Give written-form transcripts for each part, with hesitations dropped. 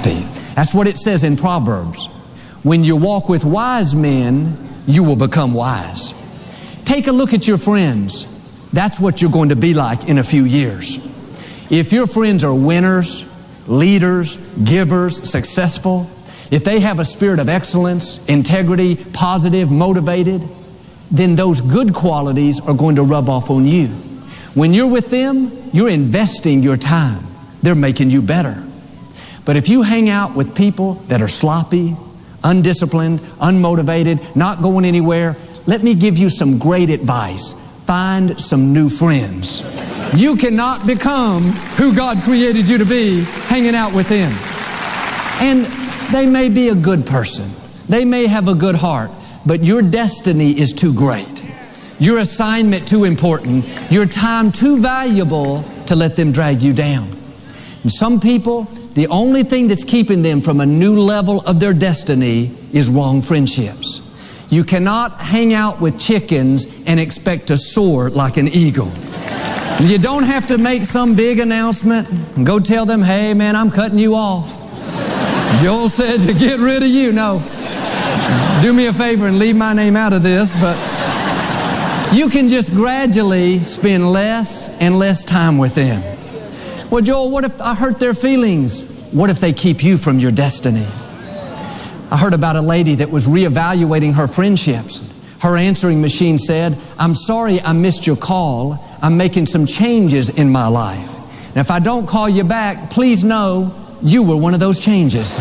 happy. That's what it says in Proverbs. When you walk with wise men, you will become wise. Take a look at your friends. That's what you're going to be like in a few years. If your friends are winners, leaders, givers, successful, if they have a spirit of excellence, integrity, positive, motivated, then those good qualities are going to rub off on you. When you're with them, you're investing your time. They're making you better. But if you hang out with people that are sloppy, undisciplined, unmotivated, not going anywhere, let me give you some great advice. Find some new friends. You cannot become who God created you to be hanging out with them. And they may be a good person. They may have a good heart, but your destiny is too great. Your assignment too important. Your time too valuable to let them drag you down. And some people, the only thing that's keeping them from a new level of their destiny is wrong friendships. You cannot hang out with chickens and expect to soar like an eagle. You don't have to make some big announcement and go tell them, hey man, I'm cutting you off. Joel said to get rid of you. No. Do me a favor and leave my name out of this, but you can just gradually spend less and less time with them. Well, Joel, what if I hurt their feelings? What if they keep you from your destiny? I heard about a lady that was reevaluating her friendships. Her answering machine said, I'm sorry I missed your call. I'm making some changes in my life. And if I don't call you back, please know you were one of those changes.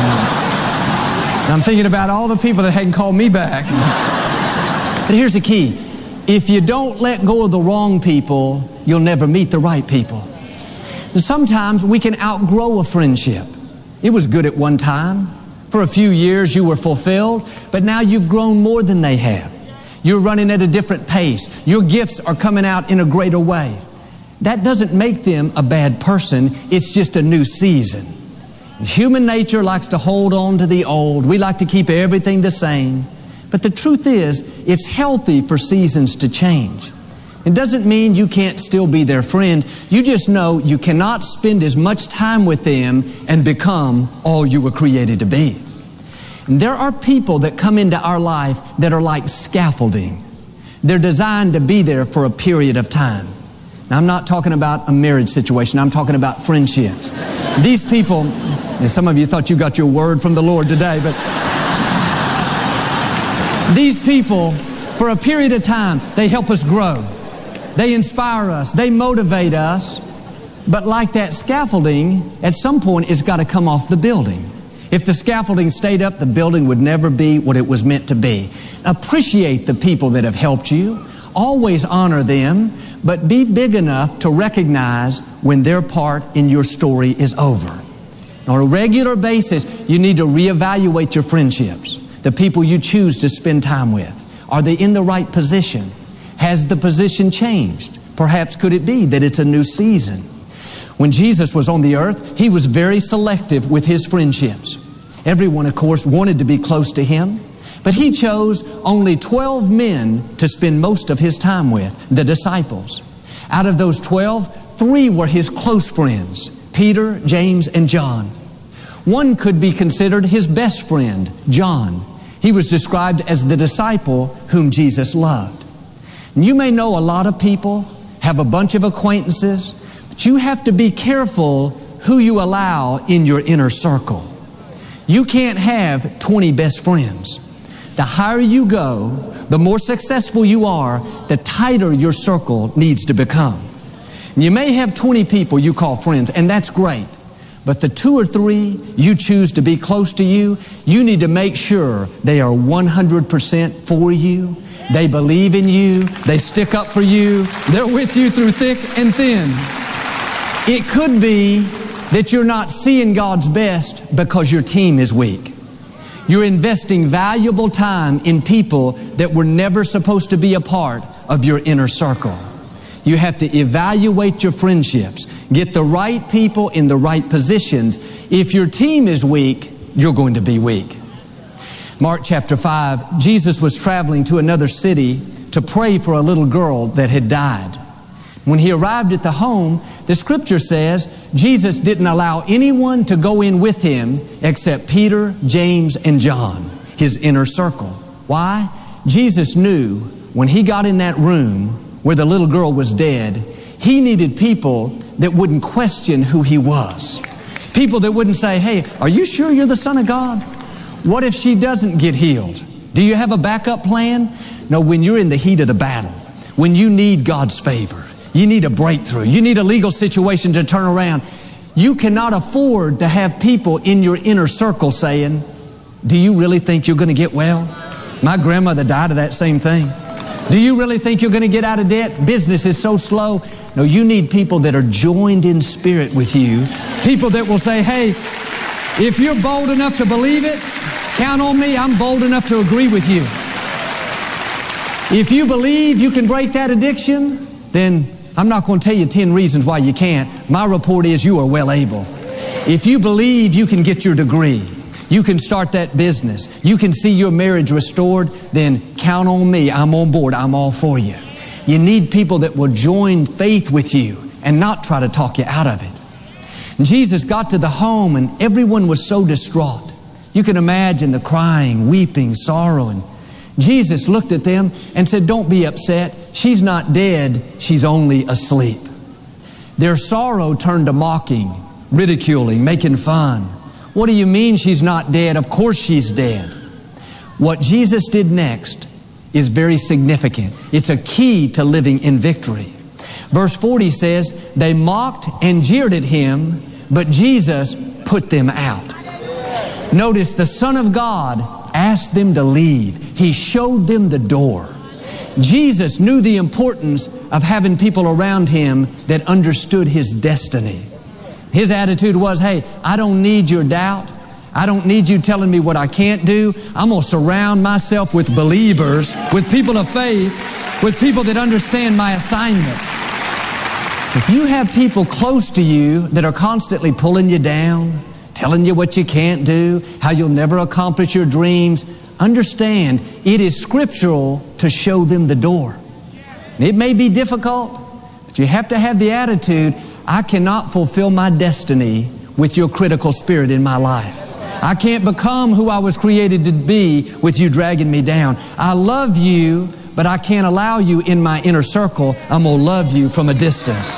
And I'm thinking about all the people that hadn't called me back. But here's the key. If you don't let go of the wrong people, you'll never meet the right people. And sometimes we can outgrow a friendship. It was good at one time. For a few years you were fulfilled, but now you've grown more than they have. You're running at a different pace. Your gifts are coming out in a greater way. That doesn't make them a bad person. It's just a new season. Human nature likes to hold on to the old. We like to keep everything the same. But the truth is, it's healthy for seasons to change. It doesn't mean you can't still be their friend. You just know you cannot spend as much time with them and become all you were created to be. And there are people that come into our life that are like scaffolding. They're designed to be there for a period of time. Now, I'm not talking about a marriage situation. I'm talking about friendships. These people, and some of you thought you got your word from the Lord today, but these people, for a period of time, they help us grow. They inspire us. They motivate us. But like that scaffolding, at some point, it's got to come off the building. If the scaffolding stayed up, the building would never be what it was meant to be. Appreciate the people that have helped you. Always honor them, but be big enough to recognize when their part in your story is over. On a regular basis, you need to reevaluate your friendships, the people you choose to spend time with. Are they in the right position? Has the position changed? Perhaps could it be that it's a new season? When Jesus was on the earth, He was very selective with His friendships. Everyone, of course, wanted to be close to Him, but He chose only 12 men to spend most of His time with, the disciples. Out of those 12, 3 were His close friends, Peter, James, and John. One could be considered His best friend, John. He was described as the disciple whom Jesus loved. And you may know a lot of people, have a bunch of acquaintances, but you have to be careful who you allow in your inner circle. You can't have 20 best friends. The higher you go, the more successful you are, the tighter your circle needs to become. And you may have 20 people you call friends, and that's great. But the 2 or 3 you choose to be close to you, you need to make sure they are 100% for you. They believe in you. They stick up for you. They're with you through thick and thin. It could be that you're not seeing God's best because your team is weak. You're investing valuable time in people that were never supposed to be a part of your inner circle. You have to evaluate your friendships. Get the right people in the right positions. If your team is weak, you're going to be weak. Mark chapter 5, Jesus was traveling to another city to pray for a little girl that had died. When He arrived at the home, The scripture says Jesus didn't allow anyone to go in with him except Peter, James, and John, his inner circle. Why? Jesus knew when he got in that room where the little girl was dead, he needed people that wouldn't question who he was. People that wouldn't say, hey, are you sure you're the Son of God? What if she doesn't get healed? Do you have a backup plan? No, when you're in the heat of the battle, when you need God's favor, you need a breakthrough, you need a legal situation to turn around, you cannot afford to have people in your inner circle saying, do you really think you're going to get well? My grandmother died of that same thing. Do you really think you're going to get out of debt? Business is so slow. No, you need people that are joined in spirit with you. People that will say, hey, if you're bold enough to believe it, count on me. I'm bold enough to agree with you. If you believe you can break that addiction, then I'm not going to tell you 10 reasons why you can't. My report is you are well able. If you believe you can get your degree, you can start that business, you can see your marriage restored, then count on me. I'm on board. I'm all for you. You need people that will join faith with you and not try to talk you out of it. And Jesus got to the home and everyone was so distraught. You can imagine the crying, weeping, sorrow. And Jesus looked at them and said, don't be upset. She's not dead. She's only asleep. Their sorrow turned to mocking, ridiculing, making fun. What do you mean she's not dead? Of course she's dead. What Jesus did next is very significant. It's a key to living in victory. Verse 40 says, they mocked and jeered at him, but Jesus put them out. Notice the Son of God asked them to leave. He showed them the door. Jesus knew the importance of having people around him that understood his destiny. His attitude was, hey, I don't need your doubt. I don't need you telling me what I can't do. I'm going to surround myself with believers, with people of faith, with people that understand my assignment. If you have people close to you that are constantly pulling you down, telling you what you can't do, how you'll never accomplish your dreams, understand it is scriptural to show them the door. It may be difficult, but you have to have the attitude, I cannot fulfill my destiny with your critical spirit in my life. I can't become who I was created to be with you dragging me down. I love you, but I can't allow you in my inner circle. I'm going to love you from a distance.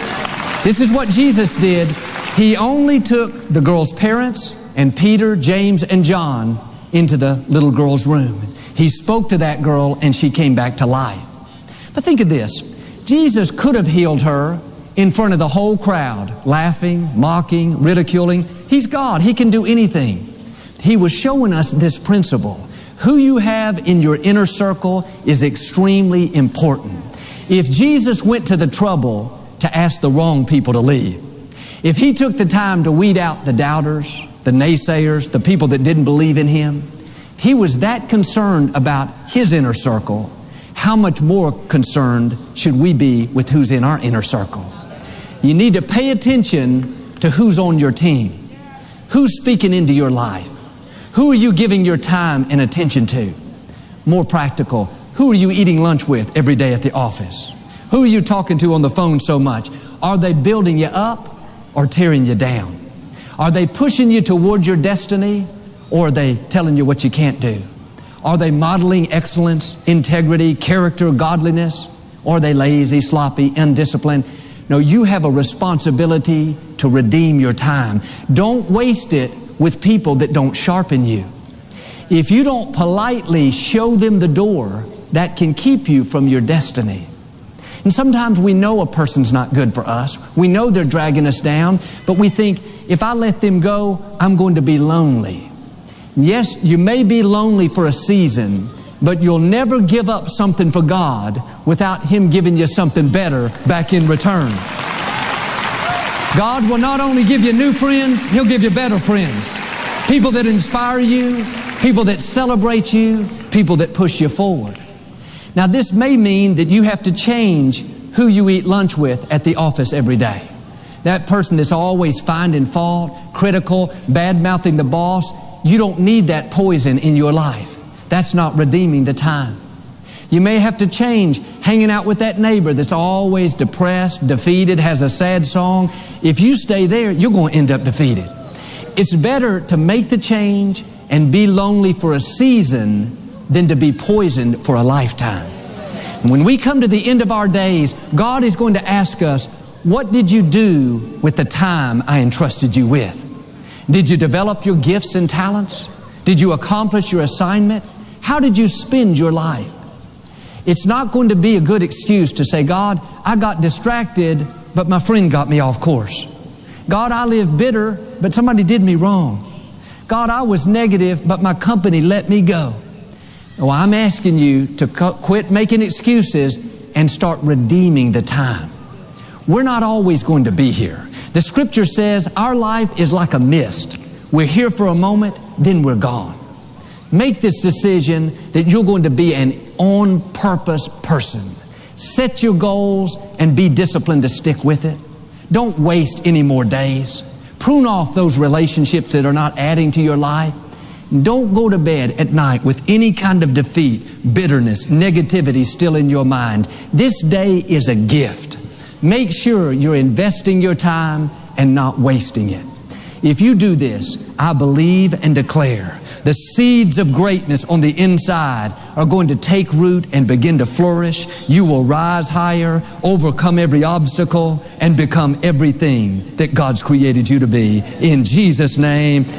This is what Jesus did. He only took the girl's parents and Peter, James, and John into the little girl's room. He spoke to that girl and she came back to life. But think of this. Jesus could have healed her in front of the whole crowd, laughing, mocking, ridiculing. He's God. He can do anything. He was showing us this principle. Who you have in your inner circle is extremely important. If Jesus went to the trouble to ask the wrong people to leave, if he took the time to weed out the doubters, the naysayers, the people that didn't believe in him, he was that concerned about his inner circle, how much more concerned should we be with who's in our inner circle? You need to pay attention to who's on your team. Who's speaking into your life? Who are you giving your time and attention to? More practical, who are you eating lunch with every day at the office? Who are you talking to on the phone so much? Are they building you up or tearing you down? Are they pushing you toward your destiny or are they telling you what you can't do? Are they modeling excellence, integrity, character, godliness? Or are they lazy, sloppy, undisciplined? No, you have a responsibility to redeem your time. Don't waste it with people that don't sharpen you. If you don't politely show them the door, that can keep you from your destiny. And sometimes we know a person's not good for us. We know they're dragging us down, but we think, if I let them go, I'm going to be lonely. Yes, you may be lonely for a season, but you'll never give up something for God without Him giving you something better back in return. God will not only give you new friends, He'll give you better friends. People that inspire you, people that celebrate you, people that push you forward. Now, this may mean that you have to change who you eat lunch with at the office every day. That person that's always finding fault, critical, bad-mouthing the boss, you don't need that poison in your life. That's not redeeming the time. You may have to change hanging out with that neighbor that's always depressed, defeated, has a sad song. If you stay there, you're going to end up defeated. It's better to make the change and be lonely for a season than to be poisoned for a lifetime. And when we come to the end of our days, God is going to ask us, what did you do with the time I entrusted you with? Did you develop your gifts and talents? Did you accomplish your assignment? How did you spend your life? It's not going to be a good excuse to say, God, I got distracted, but my friend got me off course. God, I lived bitter, but somebody did me wrong. God, I was negative, but my company let me go. Well, I'm asking you to quit making excuses and start redeeming the time. We're not always going to be here. The Scripture says our life is like a mist. We're here for a moment, then we're gone. Make this decision that you're going to be an on-purpose person. Set your goals and be disciplined to stick with it. Don't waste any more days. Prune off those relationships that are not adding to your life. Don't go to bed at night with any kind of defeat, bitterness, negativity still in your mind. This day is a gift. Make sure you're investing your time and not wasting it. If you do this, I believe and declare the seeds of greatness on the inside are going to take root and begin to flourish. You will rise higher, overcome every obstacle, and become everything that God's created you to be. In Jesus' name.